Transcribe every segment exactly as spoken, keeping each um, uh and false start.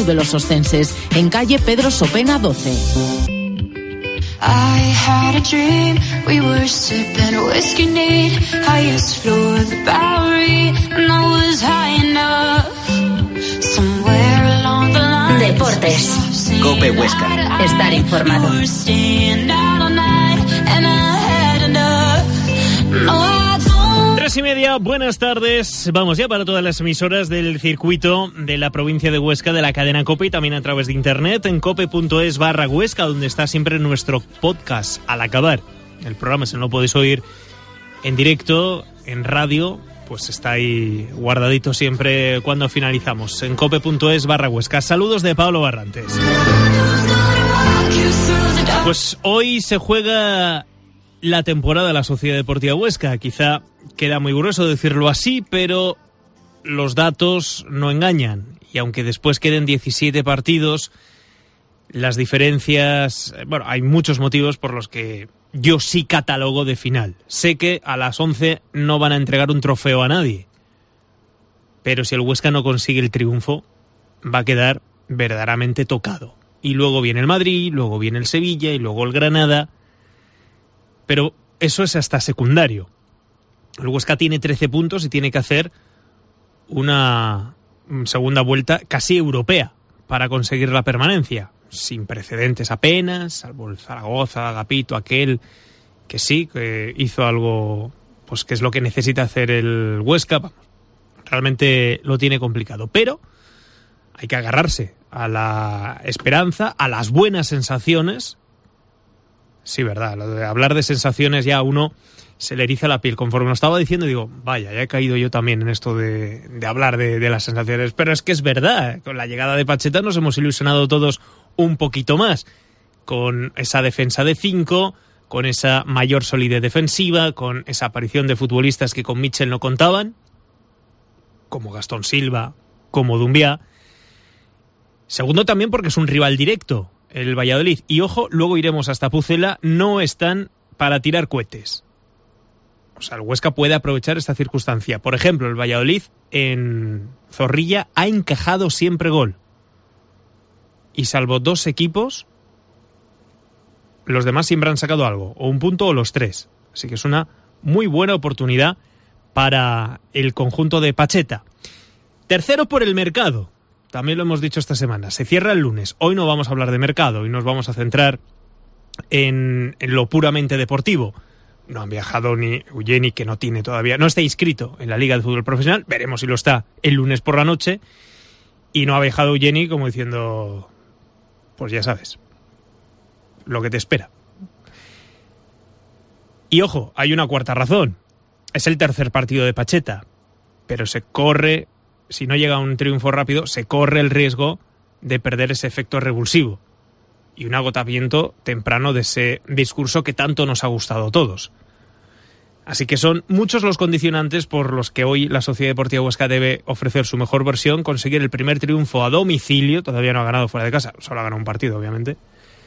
Club de los Ostenses, en calle Pedro Sopena doce. I had a dream, we were sipping whiskey neat, highest floor of the Bowery, and I was high enough, somewhere along the line. Deportes. COPE Huesca. Estar informado. Tres y media, buenas tardes. Vamos ya para todas las emisoras del circuito de la provincia de Huesca, de la cadena COPE, y también a través de internet en cope.es barra Huesca, donde está siempre nuestro podcast al acabar. El programa, si no lo podéis oír en directo, en radio, pues está ahí guardadito siempre cuando finalizamos. En cope.es barra Huesca. Saludos de Pablo Barrantes. Pues hoy se juega la temporada de la Sociedad Deportiva Huesca. Quizá queda muy grueso decirlo así, pero los datos no engañan. Y aunque después queden diecisiete partidos, las diferencias... Bueno, hay muchos motivos por los que yo sí catalogo de final. Sé que a las once no van a entregar un trofeo a nadie, pero si el Huesca no consigue el triunfo, va a quedar verdaderamente tocado. Y luego viene el Madrid, luego viene el Sevilla y luego el Granada. Pero eso es hasta secundario. El Huesca tiene trece puntos y tiene que hacer una segunda vuelta casi europea para conseguir la permanencia. Sin precedentes apenas, salvo el Zaragoza, Agapito, aquel que sí, que hizo algo, pues que es lo que necesita hacer el Huesca. Vamos, realmente lo tiene complicado. Pero hay que agarrarse a la esperanza, a las buenas sensaciones. Sí, verdad, lo de hablar de sensaciones ya a uno se le eriza la piel. Conforme lo estaba diciendo, digo, vaya, ya he caído yo también en esto de, de hablar de, de las sensaciones. Pero es que es verdad, con la llegada de Pacheta nos hemos ilusionado todos un poquito más. Con esa defensa de cinco, con esa mayor solidez defensiva, con esa aparición de futbolistas que con Mitchell no contaban, como Gastón Silva, como Dumbiá. Segundo también porque es un rival directo, el Valladolid. Y ojo, luego iremos hasta Pucela, no están para tirar cohetes. O sea, el Huesca puede aprovechar esta circunstancia. Por ejemplo, el Valladolid en Zorrilla ha encajado siempre gol. Y salvo dos equipos, los demás siempre han sacado algo, o un punto o los tres. Así que es una muy buena oportunidad para el conjunto de Pacheta. Tercero por el mercado. También lo hemos dicho esta semana. Se cierra el lunes. Hoy no vamos a hablar de mercado. Hoy nos vamos a centrar en, en lo puramente deportivo. No han viajado ni Eugeni, que no tiene todavía, no está inscrito en la Liga de Fútbol Profesional. Veremos si lo está el lunes por la noche. Y no ha viajado Eugeni como diciendo, pues ya sabes, lo que te espera. Y ojo, hay una cuarta razón. Es el tercer partido de Pacheta. Pero se corre, si no llega a un triunfo rápido, se corre el riesgo de perder ese efecto revulsivo y un agotamiento temprano de ese discurso que tanto nos ha gustado a todos. Así que son muchos los condicionantes por los que hoy la Sociedad Deportiva Huesca debe ofrecer su mejor versión, conseguir el primer triunfo a domicilio. Todavía no ha ganado fuera de casa, solo ha ganado un partido, obviamente.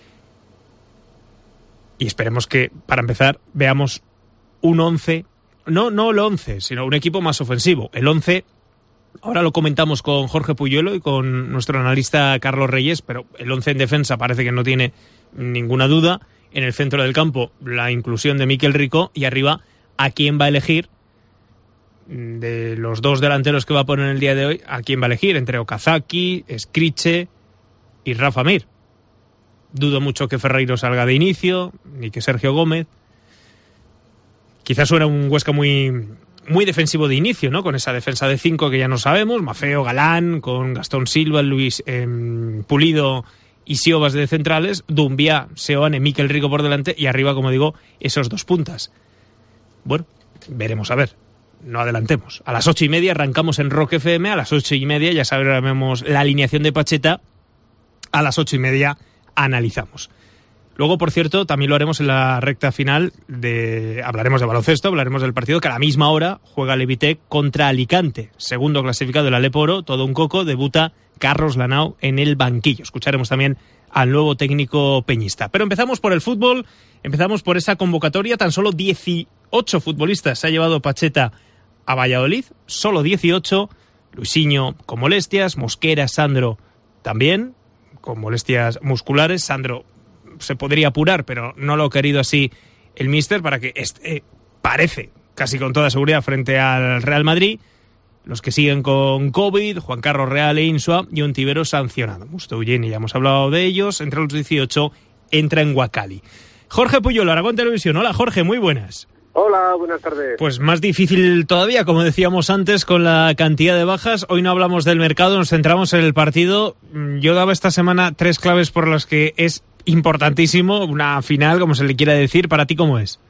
Y esperemos que, para empezar, veamos un once, no, no el once, sino un equipo más ofensivo. El once, ahora lo comentamos con Jorge Puyuelo y con nuestro analista Carlos Reyes, pero el once en defensa parece que no tiene ninguna duda. En el centro del campo, la inclusión de Mikel Rico, y arriba, ¿a quién va a elegir? De los dos delanteros que va a poner en el día de hoy, ¿a quién va a elegir? Entre Okazaki, Skriche y Rafa Mir. Dudo mucho que Ferreiro salga de inicio, ni que Sergio Gómez. Quizás suena un Huesca muy, muy defensivo de inicio, ¿no? Con esa defensa de cinco que ya no sabemos, Mafeo, Galán, con Gastón Silva, Luis eh, Pulido y Siobas de centrales, Dumbiá, Seoane, Mikel Rico por delante, y arriba, como digo, esos dos puntas. Bueno, veremos a ver. No adelantemos. A las ocho y media arrancamos en Rock F M, a las ocho y media ya sabremos la alineación de Pacheta, a las ocho y media analizamos. Luego, por cierto, también lo haremos en la recta final, de hablaremos de baloncesto, hablaremos del partido que a la misma hora juega Levitec contra Alicante, segundo clasificado el Aleporo, todo un coco, debuta Carlos Lanao en el banquillo. Escucharemos también al nuevo técnico peñista. Pero empezamos por el fútbol, empezamos por esa convocatoria. Tan solo dieciocho futbolistas se ha llevado Pacheta a Valladolid, solo dieciocho. Luisinho con molestias, Mosquera, Sandro también, con molestias musculares. Sandro se podría apurar, pero no lo ha querido así el míster, para que este, parece casi con toda seguridad frente al Real Madrid. Los que siguen con COVID, Juan Carlos Real e Insua, y Ontiveros sancionado. Musto Eugeni, ya hemos hablado de ellos. Entre los dieciocho entra en Huacali. Jorge Puyol, Aragón Televisión. Hola Jorge, muy buenas. Hola, buenas tardes. Pues más difícil todavía, como decíamos antes, con la cantidad de bajas. Hoy no hablamos del mercado, nos centramos en el partido. Yo daba esta semana tres claves por las que es importantísimo, una final, como se le quiera decir. ¿Para ti cómo es?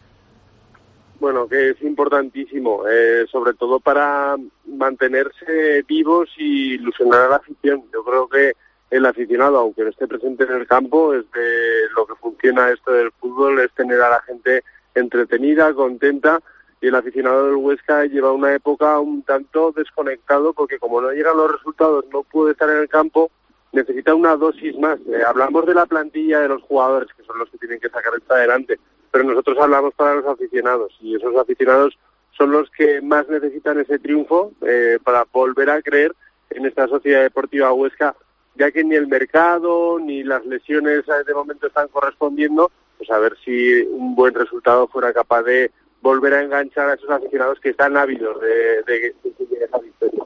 Bueno, que es importantísimo, eh, sobre todo para mantenerse vivos y ilusionar a la afición. Yo creo que el aficionado, aunque no esté presente en el campo, es de lo que funciona esto del fútbol, es tener a la gente entretenida, contenta, y el aficionado del Huesca lleva una época un tanto desconectado, porque como no llegan los resultados, no puede estar en el campo, necesita una dosis más. Eh, hablamos de la plantilla de los jugadores, que son los que tienen que sacar esto adelante, pero nosotros hablamos para los aficionados, y esos aficionados son los que más necesitan ese triunfo eh, para volver a creer en esta Sociedad Deportiva Huesca, ya que ni el mercado ni las lesiones de momento están correspondiendo. Pues a ver si un buen resultado fuera capaz de volver a enganchar a esos aficionados que están ávidos de, de, de, de esa victoria.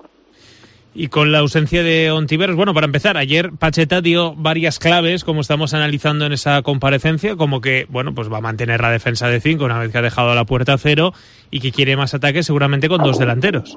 Y con la ausencia de Ontiveros, bueno, para empezar, ayer Pacheta dio varias claves, como estamos analizando en esa comparecencia, como que, bueno, pues va a mantener la defensa de cinco una vez que ha dejado la puerta a cero, y que quiere más ataques seguramente con dos delanteros.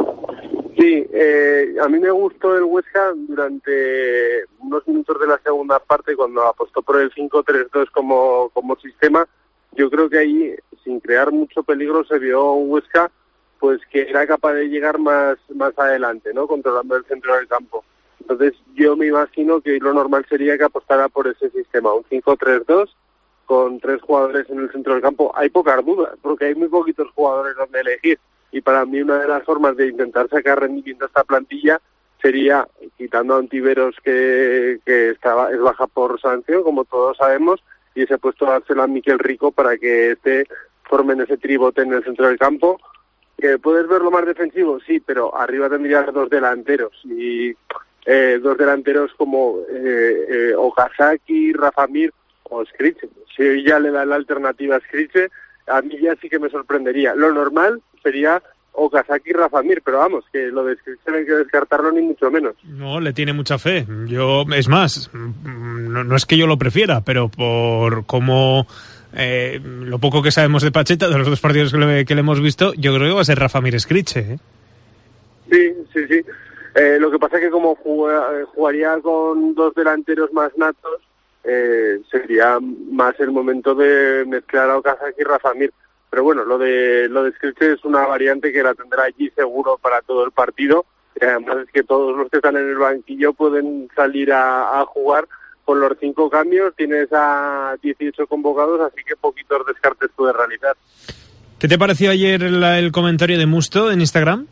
Sí, eh, a mí me gustó el Huesca durante unos minutos de la segunda parte, cuando apostó por el cinco tres dos como, como sistema. Yo creo que ahí, sin crear mucho peligro, se vio un Huesca pues que era capaz de llegar más más adelante, ¿no?, controlando el centro del campo. Entonces yo me imagino que lo normal sería que apostara por ese sistema, un cinco tres dos, con tres jugadores en el centro del campo. Hay pocas dudas, porque hay muy poquitos jugadores donde elegir, y para mí una de las formas de intentar sacar rendimiento a esta plantilla sería, quitando a Ontiveros, que, que estaba, es baja por sanción, como todos sabemos, y ese puesto dárselo a Miquel Rico para que este formen ese tribote en el centro del campo. ¿Que puedes verlo más defensivo? Sí, pero arriba tendrías dos delanteros, y eh, dos delanteros como eh, eh, Okazaki, Rafa Mir o Skriche. Si hoy ya le da la alternativa a Skriche, a mí ya sí que me sorprendería. Lo normal sería Okazaki y Rafa Mir, pero vamos, que lo de Skriche no hay que descartarlo ni mucho menos. No, le tiene mucha fe. Yo, es más, no, no es que yo lo prefiera, pero por cómo... Eh, lo poco que sabemos de Pacheta, de los dos partidos que le, que le hemos visto, yo creo que va a ser Rafa Mir Skriche, ¿eh? Sí, sí, sí. Eh, lo que pasa es que como jugaría, jugaría con dos delanteros más natos, eh, sería más el momento de mezclar a Okazaki y Rafa Mir. Pero bueno, lo de lo de Skriche es una variante que la tendrá allí seguro para todo el partido. Y además es que todos los que están en el banquillo pueden salir a, a jugar. Con los cinco cambios tienes a dieciocho convocados, así que poquitos descartes puedes realizar. ¿Qué te pareció ayer la, el comentario de Musto en Instagram?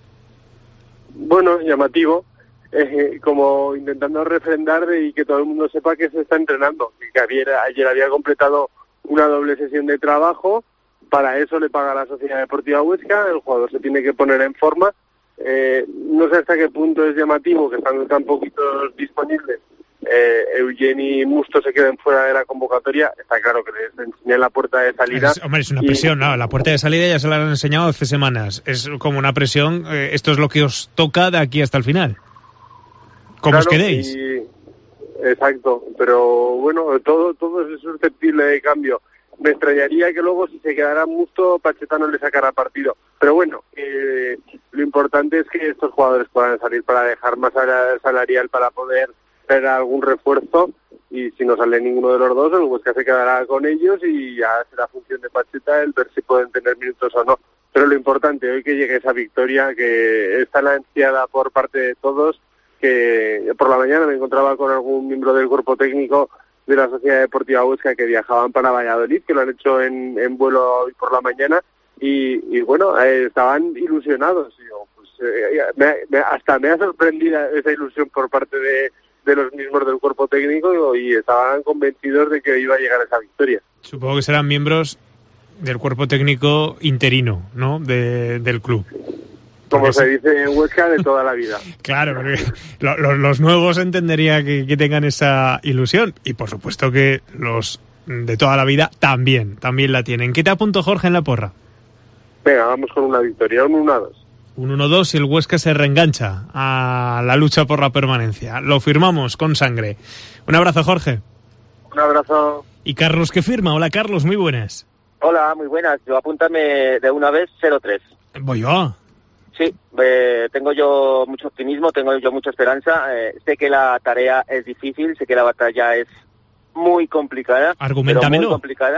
Bueno, llamativo, eh, como intentando refrendar y que todo el mundo sepa que se está entrenando, que ayer, ayer había completado una doble sesión de trabajo. Para eso le paga la Sociedad Deportiva Huesca, el jugador se tiene que poner en forma. Eh, no sé hasta qué punto es llamativo que están tan poquitos disponibles. Eh, Eugeni y Musto se queden fuera de la convocatoria. Está claro que les enseñé la puerta de salida. Es, hombre, es una y... presión, ¿no? La puerta de salida ya se la han enseñado hace semanas. Es como una presión. Eh, esto es lo que os toca de aquí hasta el final. ¿Cómo claro, os quedéis? Y... Exacto, pero bueno, todo todo es susceptible de cambio. Me extrañaría que luego, si se quedara Musto, Pacheta no le sacara partido. Pero bueno, eh, lo importante es que estos jugadores puedan salir para dejar más salarial para poder tener algún refuerzo, y si no sale ninguno de los dos, el Huesca se quedará con ellos y ya será función de Pacheta el ver si pueden tener minutos o no. Pero lo importante hoy que llegue esa victoria, que está la ansiada por parte de todos, que por la mañana me encontraba con algún miembro del cuerpo técnico de la Sociedad Deportiva Huesca que viajaban para Valladolid, que lo han hecho en, en vuelo hoy por la mañana, y, y bueno, eh, estaban ilusionados. Y yo, pues, eh, me, me, hasta me ha sorprendido esa ilusión por parte de de los mismos del cuerpo técnico, y estaban convencidos de que iba a llegar esa victoria. Supongo que serán miembros del cuerpo técnico interino, ¿no?, de, del club. Como se dice en Huesca, de toda la vida. Claro, porque lo, lo, los nuevos entendería que, que tengan esa ilusión. Y por supuesto que los de toda la vida también, también la tienen. ¿Qué te apuntó Jorge en la porra? Venga, vamos con una victoria, un uno a dos. Un uno dos y el Huesca se reengancha a la lucha por la permanencia. Lo firmamos con sangre. Un abrazo, Jorge. Un abrazo. Y Carlos, que firma. Hola, Carlos, muy buenas. Hola, muy buenas. Yo apúntame de una vez cero tres. Voy yo. Sí, eh, tengo yo mucho optimismo, tengo yo mucha esperanza. Eh, sé que la tarea es difícil, sé que la batalla es muy complicada. Argumentámelo. Muy complicada.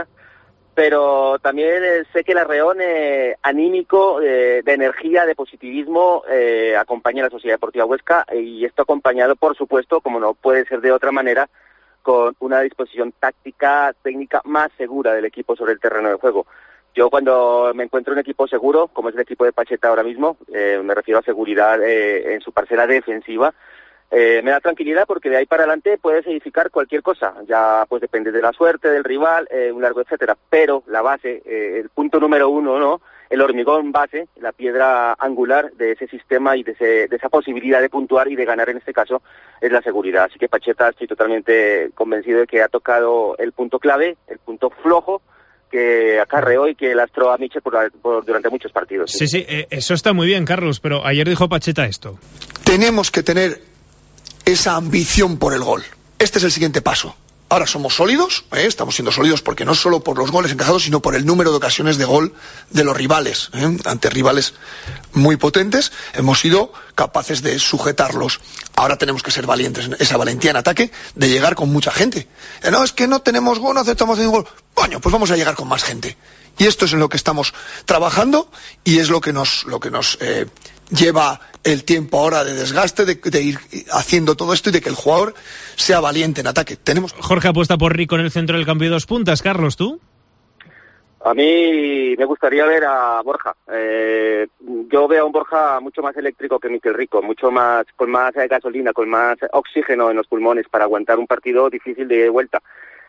Pero también eh, sé que el arreón eh, anímico, eh, de energía, de positivismo, eh, acompaña a la Sociedad Deportiva Huesca, y esto acompañado, por supuesto, como no puede ser de otra manera, con una disposición táctica, técnica más segura del equipo sobre el terreno de juego. Yo cuando me encuentro un equipo seguro, como es el equipo de Pacheta ahora mismo, eh, me refiero a seguridad eh, en su parcela defensiva, Eh, me da tranquilidad porque de ahí para adelante puedes edificar cualquier cosa, ya pues depende de la suerte del rival, eh, un largo etcétera, pero la base, eh, el punto número uno, ¿no? El hormigón base, la piedra angular de ese sistema y de, ese, de esa posibilidad de puntuar y de ganar en este caso es la seguridad. Así que Pacheta, estoy totalmente convencido de que ha tocado el punto clave, el punto flojo que acarreó y que lastró a Michel por, por, durante muchos partidos. Sí, sí, eh, eso está muy bien, Carlos, pero ayer dijo Pacheta esto. Tenemos que tener esa ambición por el gol. Este es el siguiente paso. Ahora somos sólidos, ¿eh? Estamos siendo sólidos porque no solo por los goles encajados, sino por el número de ocasiones de gol de los rivales, ¿eh? Ante rivales muy potentes, hemos sido capaces de sujetarlos. Ahora tenemos que ser valientes, esa valentía en ataque de llegar con mucha gente. Eh, no, es que no tenemos gol, no aceptamos un gol. Coño, pues vamos a llegar con más gente. Y esto es en lo que estamos trabajando y es lo que nos, lo que nos eh, lleva el tiempo ahora de desgaste, de, de ir haciendo todo esto y de que el jugador sea valiente en ataque. Tenemos... Jorge apuesta por Rico en el centro del campo de dos puntas. Carlos, ¿tú? A mí me gustaría ver a Borja. Eh, yo veo a un Borja mucho más eléctrico que Miquel Rico, mucho más, con más gasolina, con más oxígeno en los pulmones para aguantar un partido difícil de vuelta.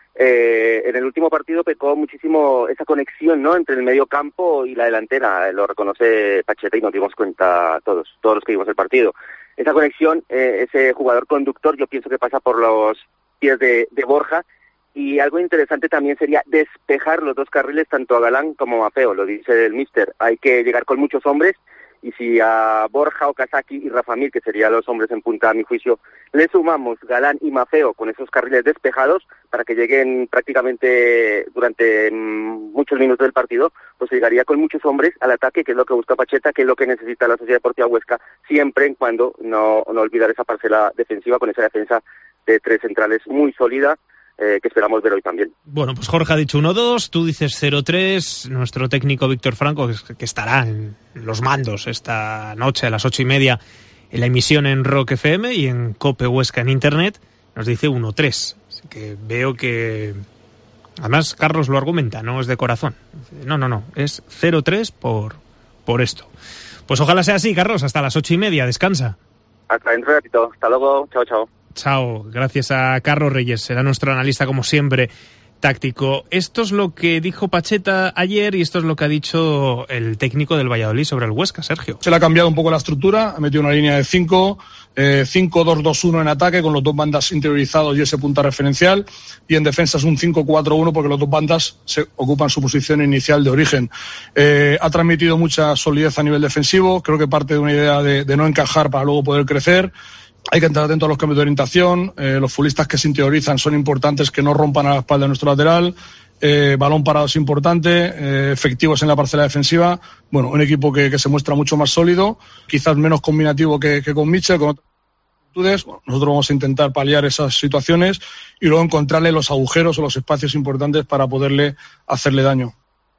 Eh, en el último partido pecó muchísimo esa conexión, ¿no?, entre el medio campo y la delantera, lo reconoce Pacheta y nos dimos cuenta todos, todos los que vimos el partido. Esa conexión, eh, ese jugador conductor, yo pienso que pasa por los pies de, de Borja, y algo interesante también sería despejar los dos carriles tanto a Galán como a Feo, lo dice el míster, hay que llegar con muchos hombres, y si a Borja, Okazaki y Rafa Mir, que serían los hombres en punta a mi juicio, le sumamos Galán y Mafeo con esos carriles despejados para que lleguen prácticamente durante mmm, muchos minutos del partido, pues llegaría con muchos hombres al ataque, que es lo que busca Pacheta, que es lo que necesita la Sociedad Deportiva Huesca, siempre en cuando no, no olvidar esa parcela defensiva con esa defensa de tres centrales muy sólida, Eh, que esperamos ver hoy también. Bueno, pues Jorge ha dicho uno dos, tú dices cero tres, nuestro técnico Víctor Franco, que, que estará en los mandos esta noche a las ocho y media en la emisión en Rock F M y en Cope Huesca en Internet, nos dice uno tres. Así que veo que... Además, Carlos lo argumenta, no es de corazón. No, no, no, es cero tres por, por esto. Pues ojalá sea así, Carlos, hasta las ocho y media, descansa. Hasta dentro de ratito, hasta luego, chao, chao. Chao, gracias a Carlos Reyes, será nuestro analista como siempre táctico. Esto es lo que dijo Pacheta ayer y esto es lo que ha dicho el técnico del Valladolid sobre el Huesca, Sergio. Se le ha cambiado un poco la estructura, ha metido una línea de cinco, eh, cinco dos dos uno en ataque con los dos bandas interiorizados y ese punta referencial, y en defensa es un cinco cuatro uno porque los dos bandas se ocupan su posición inicial de origen. Eh, ha transmitido mucha solidez a nivel defensivo, creo que parte de una idea de, de no encajar para luego poder crecer. Hay que estar atento a los cambios de orientación, eh, los futbolistas que se interiorizan son importantes, que no rompan a la espalda de nuestro lateral, eh, balón parado es importante, eh, efectivos en la parcela defensiva. Bueno, un equipo que, que se muestra mucho más sólido, quizás menos combinativo que, que con Michel, con otras actitudes. Bueno, nosotros vamos a intentar paliar esas situaciones y luego encontrarle los agujeros o los espacios importantes para poderle hacerle daño.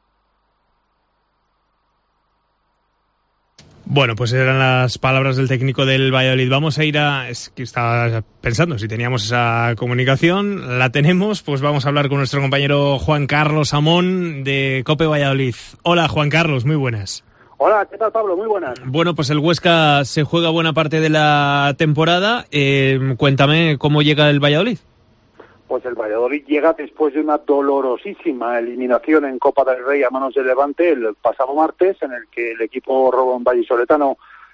Bueno, pues eran las palabras del técnico del Valladolid. Vamos a ir a... Es que estaba pensando si teníamos esa comunicación. La tenemos, pues vamos a hablar con nuestro compañero Juan Carlos Amón de Cope Valladolid. Hola, Juan Carlos, muy buenas. Hola, ¿qué tal, Pablo? Muy buenas. Bueno, pues el Huesca se juega buena parte de la temporada. Eh, cuéntame cómo llega el Valladolid. Pues el Valladolid llega después de una dolorosísima eliminación en Copa del Rey a manos del Levante el pasado martes, en el que el equipo robón vallisoletano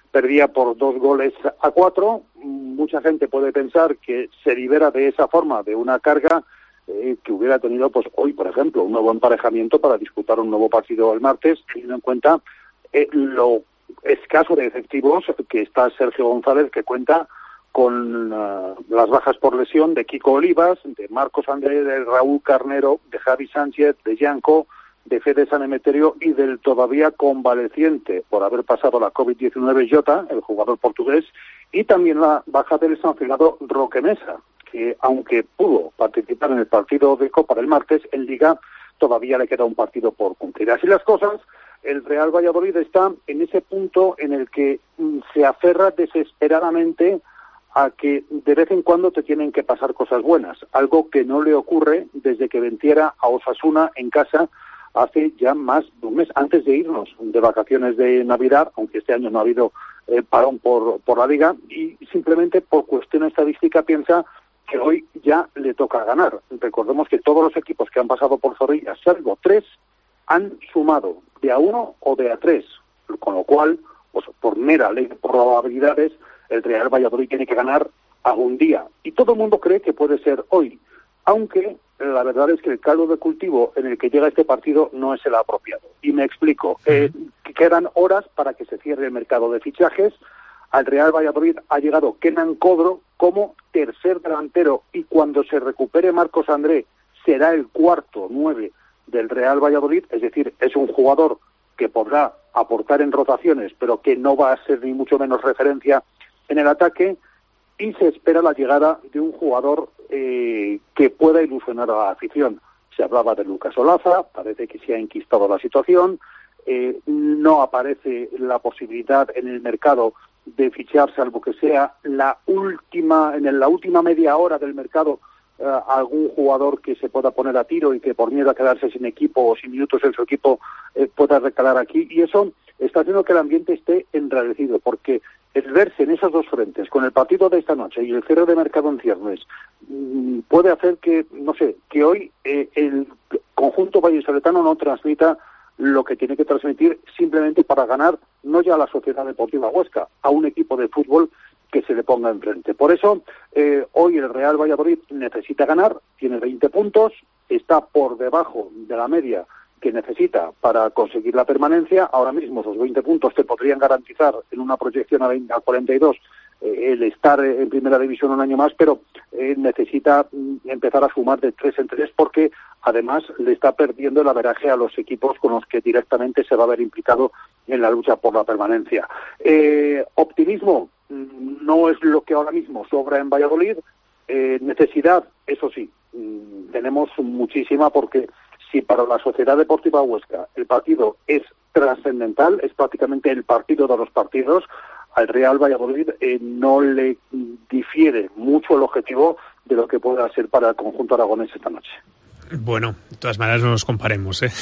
perdía por dos goles a cuatro. Mucha gente puede pensar que se libera de esa forma de una carga eh, que hubiera tenido pues hoy, por ejemplo, un nuevo emparejamiento para disputar un nuevo partido el martes, teniendo en cuenta eh, lo escaso de efectivos que está Sergio González, que cuenta con uh, las bajas por lesión de Kiko Olivas, de Marcos André, de Raúl Carnero, de Javi Sánchez, de Yanko, de Fede San Emeterio y del todavía convaleciente por haber pasado la covid diecinueve Jota, el jugador portugués, y también la baja del sancionado Roque Mesa, que aunque pudo participar en el partido de Copa del martes, en Liga todavía le queda un partido por cumplir. Así las cosas, el Real Valladolid está en ese punto en el que mm, se aferra desesperadamente a que de vez en cuando te tienen que pasar cosas buenas, algo que no le ocurre desde que venciera a Osasuna en casa hace ya más de un mes, antes de irnos de vacaciones de Navidad, aunque este año no ha habido eh, parón por, por la Liga, y simplemente por cuestión estadística piensa que hoy ya le toca ganar. Recordemos que todos los equipos que han pasado por Zorrilla, salvo tres, han sumado de a uno o de a tres, con lo cual, pues por mera ley de probabilidades, el Real Valladolid tiene que ganar algún día. Y todo el mundo cree que puede ser hoy, aunque la verdad es que el caldo de cultivo en el que llega este partido no es el apropiado. Y me explico. Eh, quedan horas para que se cierre el mercado de fichajes. Al Real Valladolid ha llegado Kenan Codro como tercer delantero y cuando se recupere Marcos André será el cuarto nueve del Real Valladolid, es decir, es un jugador que podrá aportar en rotaciones, pero que no va a ser ni mucho menos referencia en el ataque, y se espera la llegada de un jugador eh, que pueda ilusionar a la afición. Se hablaba de Lucas Olaza, parece que se ha enquistado la situación, eh, no aparece la posibilidad en el mercado de fichar, salvo que sea la última, en la última media hora del mercado, eh, algún jugador que se pueda poner a tiro y que por miedo a quedarse sin equipo o sin minutos en su equipo eh, pueda recalar aquí, y eso está haciendo que el ambiente esté enrarecido, porque el verse en esos dos frentes, con el partido de esta noche y el cierre de mercado en ciernes, mmm, puede hacer que, no sé, que hoy eh, el conjunto vallisoletano no transmita lo que tiene que transmitir simplemente para ganar, no ya a la Sociedad Deportiva Huesca, a un equipo de fútbol que se le ponga enfrente. Por eso, eh, hoy el Real Valladolid necesita ganar, tiene veinte puntos, está por debajo de la media que necesita para conseguir la permanencia. Ahora mismo esos veinte puntos te podrían garantizar en una proyección a, veinte, a cuarenta y dos eh, el estar en primera división un año más, pero eh, necesita mm, empezar a sumar de tres en tres porque además le está perdiendo el averaje a los equipos con los que directamente se va a ver implicado en la lucha por la permanencia. Eh, optimismo mm, no es lo que ahora mismo sobra en Valladolid. Eh, necesidad, eso sí, mm, tenemos muchísima, porque si para la Sociedad Deportiva Huesca el partido es trascendental, es prácticamente el partido de los partidos, al Real Valladolid eh, no le difiere mucho el objetivo de lo que pueda ser para el conjunto aragonés esta noche. Bueno, de todas maneras no nos comparemos, ¿eh?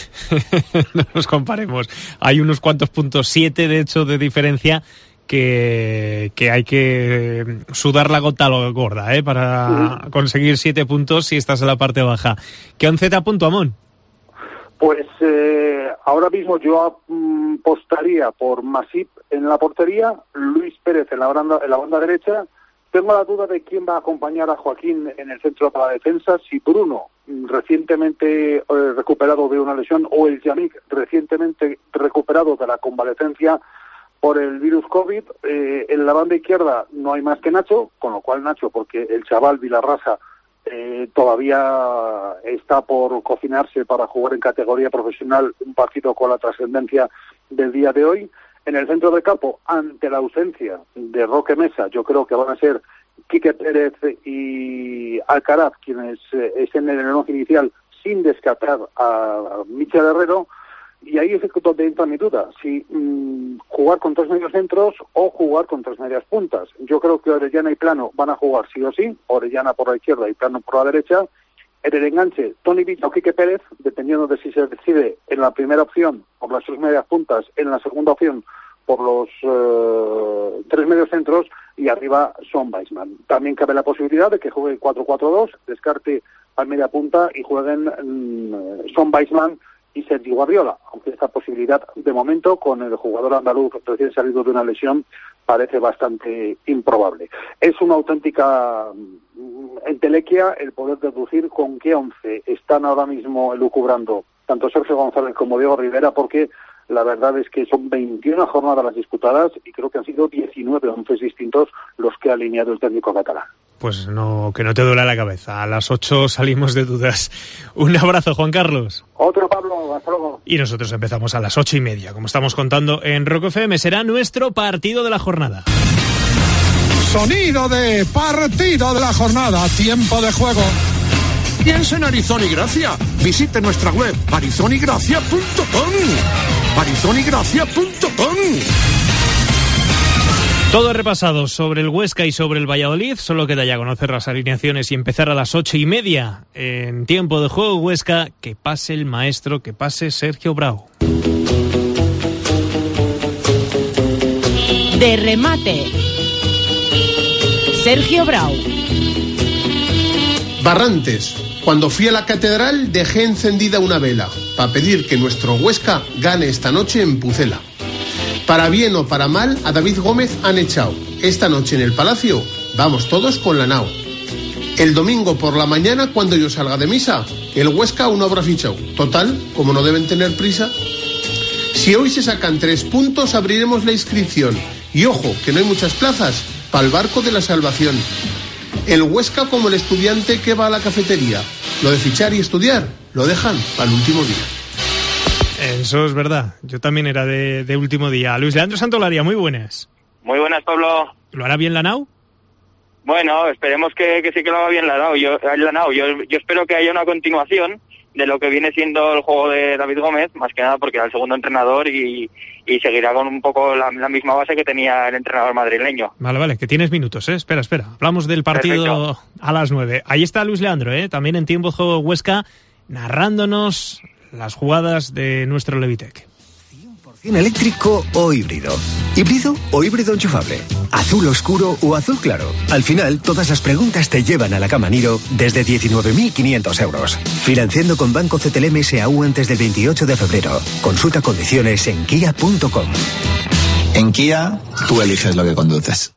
no nos comparemos. Hay unos cuantos puntos, siete de hecho de diferencia, que, que hay que sudar la gota gorda, ¿eh? Para uh-huh. conseguir siete puntos si estás en la parte baja. ¿Qué once te apunto, Amón? Pues eh, ahora mismo yo mm, apostaría por Masip en la portería, Luis Pérez en la banda, en la banda derecha. Tengo la duda de quién va a acompañar a Joaquín en el centro para la defensa, si Bruno, recientemente eh, recuperado de una lesión, o el Yamik, recientemente recuperado de la convalecencia por el virus COVID. Eh, en la banda izquierda no hay más que Nacho, con lo cual Nacho, porque el chaval Vilarrasa Eh, todavía está por cocinarse para jugar en categoría profesional un partido con la trascendencia del día de hoy. En el centro del campo, ante la ausencia de Roque Mesa, yo creo que van a ser Quique Pérez y Alcaraz quienes eh, estén en el once inicial, sin descartar a Michel Herrero. Y ahí es donde entra mi duda, si mmm, jugar con tres medios centros o jugar con tres medias puntas. Yo creo que Orellana y Plano van a jugar sí o sí, Orellana por la izquierda y Plano por la derecha. En el enganche, Tony Villa o Quique Pérez, dependiendo de si se decide en la primera opción por las tres medias puntas, en la segunda opción por los eh, tres medios centros, y arriba Son Weisman. También cabe la posibilidad de que juegue cuatro cuatro dos, descarte al media punta y jueguen mmm, Son Weisman y Sergi Guardiola, aunque esta posibilidad de momento con el jugador andaluz recién salido de una lesión parece bastante improbable. Es una auténtica entelequia el poder deducir con qué once están ahora mismo elucubrando tanto Sergio González como Diego Rivera, porque la verdad es que son veintiuna jornadas las disputadas y creo que han sido diecinueve once distintos los que ha alineado el técnico catalán. Pues no, que no te duela la cabeza. A las ocho salimos de dudas. Un abrazo, Juan Carlos. Otro, Pablo. Hasta luego. Y nosotros empezamos a las ocho y media, como estamos contando en Rock F M. Será nuestro partido de la jornada. Sonido de partido de la jornada. Tiempo de juego. Piensa en Arizona y Gracia. Visite nuestra web arizona y gracia punto com. arizona y gracia punto com. Todo repasado sobre el Huesca y sobre el Valladolid. Solo queda ya conocer las alineaciones y empezar a las ocho y media en tiempo de juego Huesca. Que pase el maestro, que pase Sergio Brau. De remate, Sergio Brau. Barrantes. Cuando fui a la catedral dejé encendida una vela para pedir que nuestro Huesca gane esta noche en Pucela. Para bien o para mal, a David Gómez han echado. Esta noche en el Palacio vamos todos con la nao. El domingo por la mañana, cuando yo salga de misa, el Huesca aún no habrá fichado. Total, como no deben tener prisa. Si hoy se sacan tres puntos, abriremos la inscripción. Y ojo, que no hay muchas plazas para el barco de la salvación. El Huesca como el estudiante que va a la cafetería. Lo de fichar y estudiar lo dejan para el último día. Eso es verdad. Yo también era de, de último día. Luis Leandro Santolaria, muy buenas. Muy buenas, Pablo. ¿Lo hará bien la nao? Bueno, esperemos que, que sí que lo haga bien la nao. Yo, la nao. Yo, yo espero que haya una continuación de lo que viene siendo el juego de David Gómez, más que nada porque era el segundo entrenador y, y seguirá con un poco la, la misma base que tenía el entrenador madrileño. Vale, vale, que tienes minutos, ¿eh? Espera, espera. Hablamos del partido Perfecto. A las nueve. Ahí está Luis Leandro, ¿eh? También en tiempo de juego Huesca, narrándonos las jugadas de nuestro Levitec. cien por ciento eléctrico o híbrido. ¿Híbrido o híbrido enchufable? ¿Azul oscuro o azul claro? Al final, todas las preguntas te llevan a la Cama Niro desde diecinueve mil quinientos euros. Financiando con Banco C T L M S A U antes del veintiocho de febrero. Consulta condiciones en kia punto com. En Kia, tú eliges lo que conduces.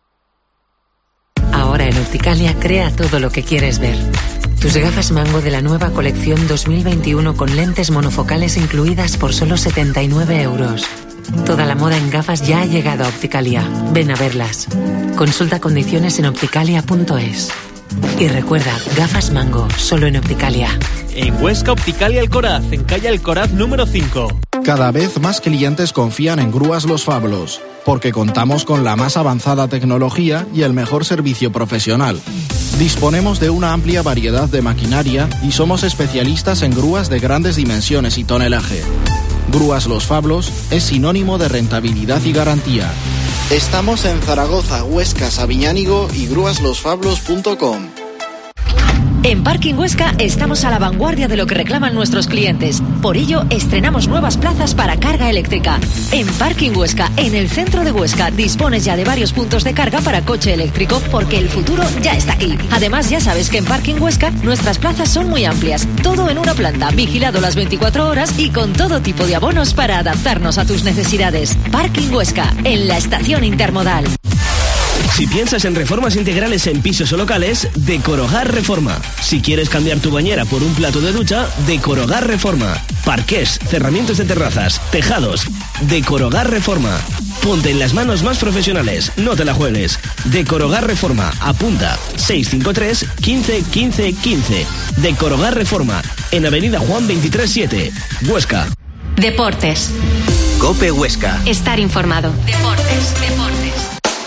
Ahora en Opticalia crea todo lo que quieres ver. Tus gafas Mango de la nueva colección dos mil veintiuno con lentes monofocales incluidas por solo setenta y nueve euros. Toda la moda en gafas ya ha llegado a Opticalia. Ven a verlas. Consulta condiciones en opticalia punto es. Y recuerda, gafas Mango, solo en Opticalia. En Huesca, Opticalia Alcoraz, en calle Alcoraz número cinco. Cada vez más clientes confían en Grúas Los Fablos, porque contamos con la más avanzada tecnología y el mejor servicio profesional. Disponemos de una amplia variedad de maquinaria y somos especialistas en grúas de grandes dimensiones y tonelaje. Grúas Los Fablos es sinónimo de rentabilidad y garantía. Estamos en Zaragoza, Huesca, Sabiñánigo y grúas los fablos punto com. En Parking Huesca estamos a la vanguardia de lo que reclaman nuestros clientes. Por ello, estrenamos nuevas plazas para carga eléctrica. En Parking Huesca, en el centro de Huesca, dispones ya de varios puntos de carga para coche eléctrico, porque el futuro ya está aquí. Además, ya sabes que en Parking Huesca nuestras plazas son muy amplias. Todo en una planta, vigilado las veinticuatro horas y con todo tipo de abonos para adaptarnos a tus necesidades. Parking Huesca, en la estación intermodal. Si piensas en reformas integrales en pisos o locales, Decorogar Reforma. Si quieres cambiar tu bañera por un plato de ducha, Decorogar Reforma. Parqués, cerramientos de terrazas, tejados. Decorogar Reforma. Ponte en las manos más profesionales, no te la juegues. Decorogar Reforma. Apunta seis cinco tres, quince, quince, quince. Decorogar Reforma. En Avenida Juan veintitrés siete, Huesca. Deportes. COPE Huesca. Estar informado. Deportes, deportes.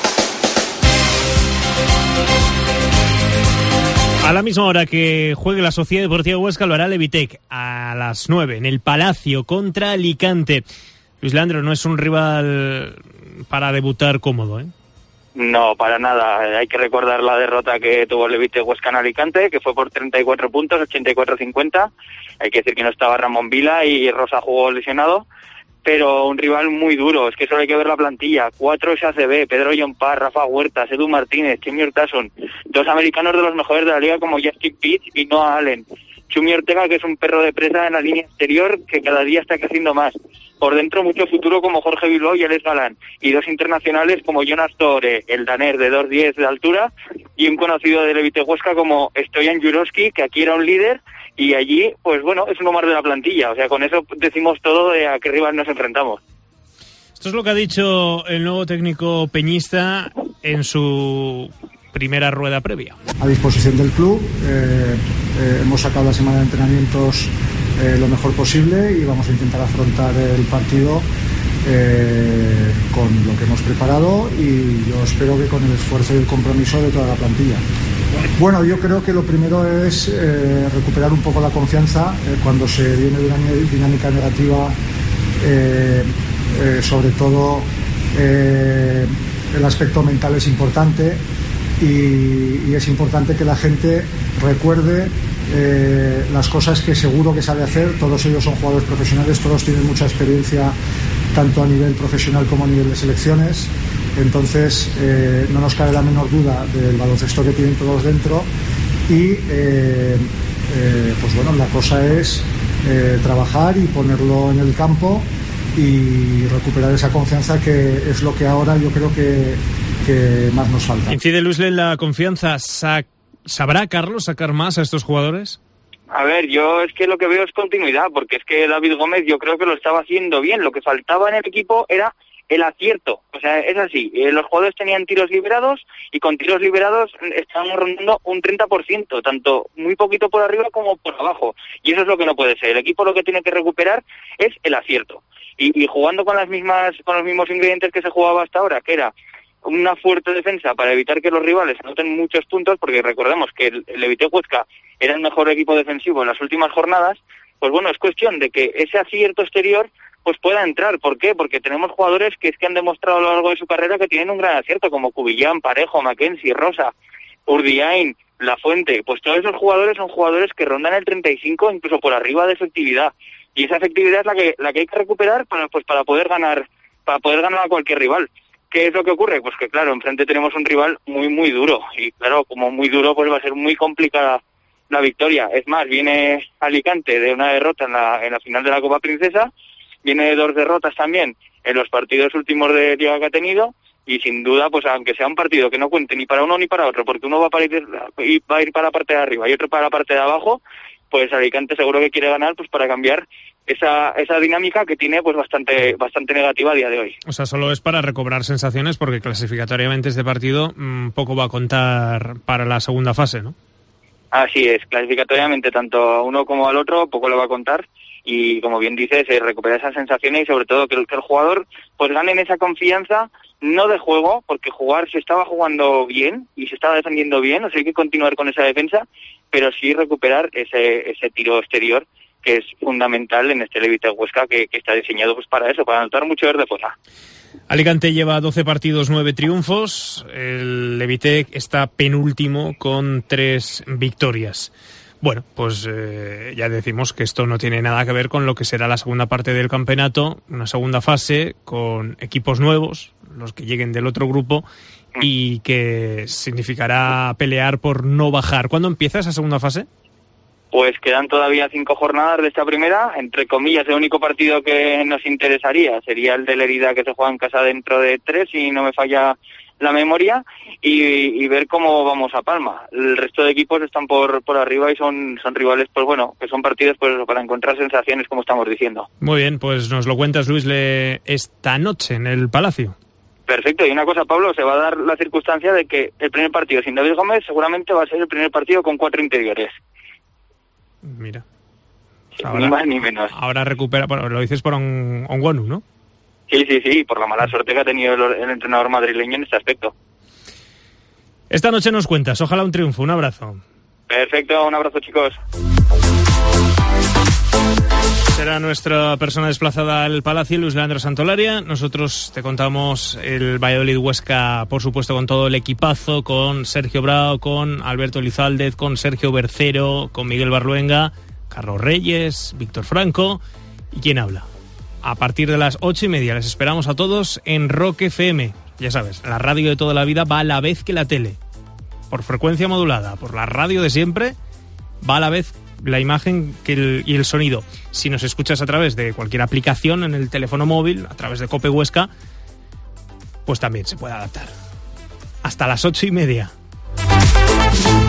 A la misma hora que juegue la Sociedad Deportiva Huesca lo hará Levitec a las nueve en el Palacio contra Alicante. Luis Leandro, no es un rival para debutar cómodo, ¿eh? No, para nada. Hay que recordar la derrota que tuvo Levitec Huesca en Alicante, que fue por treinta y cuatro puntos, ochenta y cuatro cincuenta. Hay que decir que no estaba Ramón Vila y Rosa jugó lesionado. Pero un rival muy duro, es que solo hay que ver la plantilla. Cuatro S A C B, Pedro Llompar, Rafa Huertas, Edu Martínez, Chemi Hurtasun, dos americanos de los mejores de la liga como Justin Pitts y Noah Allen. Chumi Ortega, que es un perro de presa en la línea exterior que cada día está creciendo más. Por dentro mucho futuro como Jorge Bilbao y Alex Galán. Y dos internacionales como Jonas Tore, el danés de dos diez de altura, y un conocido de Levite Huesca como Stoyan Jurovski, que aquí era un líder, y allí, pues bueno, es uno más de la plantilla. O sea, con eso decimos todo de a qué rival nos enfrentamos. Esto es lo que ha dicho el nuevo técnico peñista en su primera rueda previa. A disposición del club, eh, eh, hemos sacado la semana de entrenamientos eh, lo mejor posible y vamos a intentar afrontar el partido eh, con lo que hemos preparado, y yo espero que con el esfuerzo y el compromiso de toda la plantilla. Bueno, yo creo que lo primero es eh, recuperar un poco la confianza eh, cuando se viene de una dinámica negativa, eh, eh, sobre todo eh, el aspecto mental es importante, y, y es importante que la gente recuerde eh, las cosas que seguro que sabe hacer. Todos ellos son jugadores profesionales, todos tienen mucha experiencia tanto a nivel profesional como a nivel de selecciones. Entonces eh, no nos cabe la menor duda del baloncesto que tienen todos dentro, y eh, eh, pues bueno, la cosa es eh, trabajar y ponerlo en el campo y recuperar esa confianza, que es lo que ahora yo creo que, que más nos falta. ¿Incide Luisle en la confianza? Sa- ¿Sabrá Carlos sacar más a estos jugadores? A ver, yo es que lo que veo es continuidad, porque es que David Gómez yo creo que lo estaba haciendo bien. Lo que faltaba en el equipo era el acierto. O sea, es así, eh, los jugadores tenían tiros liberados, y con tiros liberados estaban rondando un treinta por ciento, tanto muy poquito por arriba como por abajo, y eso es lo que no puede ser. El equipo lo que tiene que recuperar es el acierto, y, y jugando con las mismas con los mismos ingredientes que se jugaba hasta ahora, que era una fuerte defensa para evitar que los rivales anoten muchos puntos, porque recordemos que el, el Levite Huesca era el mejor equipo defensivo en las últimas jornadas. Pues bueno, es cuestión de que ese acierto exterior pues pueda entrar. ¿Por qué? Porque tenemos jugadores que es que han demostrado a lo largo de su carrera que tienen un gran acierto, como Cubillán, Parejo, Mackenzie, Rosa, Urdiain, La Fuente. Pues todos esos jugadores son jugadores que rondan el treinta y cinco, incluso por arriba de efectividad. Y esa efectividad es la que la que hay que recuperar para pues para poder ganar para poder ganar a cualquier rival. ¿Qué es lo que ocurre? Pues que claro, enfrente tenemos un rival muy muy duro, y claro, como muy duro, pues va a ser muy complicada la victoria. Es más, viene Alicante de una derrota en la en la final de la Copa Princesa, viene de dos derrotas también en los partidos últimos de liga que ha tenido, y sin duda, pues aunque sea un partido que no cuente ni para uno ni para otro, porque uno va, para ir, va a ir para la parte de arriba y otro para la parte de abajo, pues Alicante seguro que quiere ganar, pues para cambiar esa esa dinámica que tiene pues bastante bastante negativa a día de hoy. O sea, solo es para recobrar sensaciones, porque clasificatoriamente este partido mmm, poco va a contar para la segunda fase, ¿no? Así es, clasificatoriamente tanto a uno como al otro poco le va a contar, y como bien dices, eh, recuperar esas sensaciones, y sobre todo que el, que el jugador pues gane en esa confianza, no de juego, porque jugar se estaba jugando bien y se estaba defendiendo bien, o sea, hay que continuar con esa defensa, pero sí recuperar ese ese tiro exterior, que es fundamental en este Levite Huesca, que, que está diseñado pues para eso, para anotar mucho desde fuera. Alicante lleva doce partidos, nueve triunfos. El Levite está penúltimo con tres victorias. Bueno, pues eh, ya decimos que esto no tiene nada que ver con lo que será la segunda parte del campeonato, una segunda fase con equipos nuevos, los que lleguen del otro grupo, y que significará pelear por no bajar. ¿Cuándo empieza esa segunda fase? Pues quedan todavía cinco jornadas de esta primera. Entre comillas, el único partido que nos interesaría sería el de Lerida, que se juega en casa dentro de tres, si no me falla la memoria, y, y ver cómo vamos a Palma. El resto de equipos están por por arriba y son son rivales, pues bueno, que son partidos pues para encontrar sensaciones, como estamos diciendo. Muy bien, pues nos lo cuentas, Luis, le... esta noche en el Palacio. Perfecto, y una cosa, Pablo, se va a dar la circunstancia de que el primer partido sin David Gómez seguramente va a ser el primer partido con cuatro interiores. Mira. Ahora, ni más ni menos. Ahora recupera, bueno, lo dices por un Onguanu, ¿no? Sí, sí, sí, por la mala suerte que ha tenido el, el entrenador madrileño en este aspecto. Esta noche nos cuentas, ojalá un triunfo, un abrazo. Perfecto, un abrazo, chicos. Será nuestra persona desplazada al Palacio, Luis Leandro Santolaria. Nosotros te contamos el Valladolid Huesca, por supuesto, con todo el equipazo, con Sergio Brao, con Alberto Lizaldez, con Sergio Bercero, con Miguel Barluenga, Carlos Reyes, Víctor Franco y quién habla. A partir de las ocho y media les esperamos a todos en Rock F M. Ya sabes, la radio de toda la vida va a la vez que la tele. Por frecuencia modulada, por la radio de siempre, va a la vez la imagen que el, y el sonido. Si nos escuchas a través de cualquier aplicación en el teléfono móvil, a través de Cope Huesca, pues también se puede adaptar. Hasta las ocho y media.